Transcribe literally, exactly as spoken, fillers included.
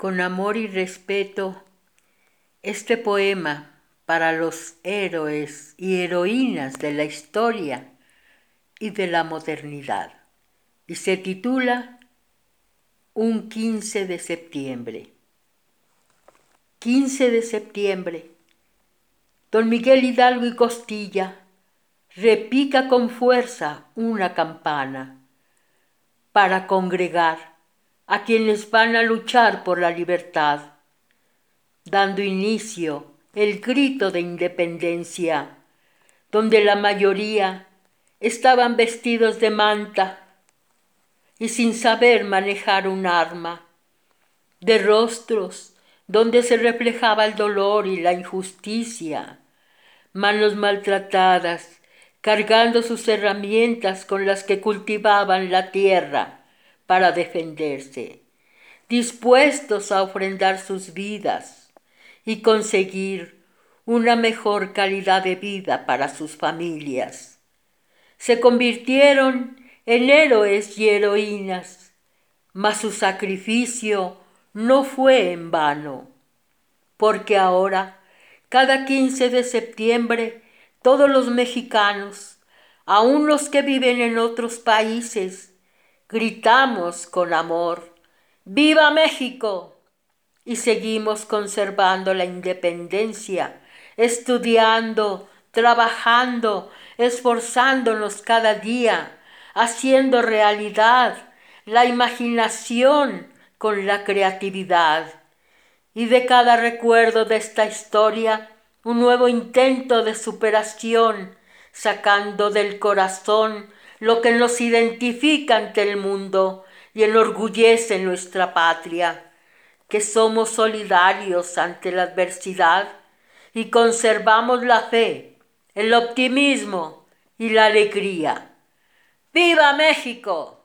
Con amor y respeto, este poema para los héroes y heroínas de la historia y de la modernidad, y se titula Un quince de septiembre. quince de septiembre. Don Miguel Hidalgo y Costilla repica con fuerza una campana para congregar a quienes van a luchar por la libertad, dando inicio el grito de independencia, donde la mayoría estaban vestidos de manta y sin saber manejar un arma, de rostros donde se reflejaba el dolor y la injusticia, manos maltratadas, cargando sus herramientas con las que cultivaban la tierra para defenderse, dispuestos a ofrendar sus vidas y conseguir una mejor calidad de vida para sus familias. Se convirtieron en héroes y heroínas, mas su sacrificio no fue en vano, porque ahora, cada quince de septiembre, todos los mexicanos, aun los que viven en otros países, gritamos con amor: ¡Viva México! Y seguimos conservando la independencia, estudiando, trabajando, esforzándonos cada día, haciendo realidad la imaginación con la creatividad. Y de cada recuerdo de esta historia, un nuevo intento de superación, sacando del corazón lo que nos identifica ante el mundo y enorgullece nuestra patria, que somos solidarios ante la adversidad y conservamos la fe, el optimismo y la alegría. ¡Viva México!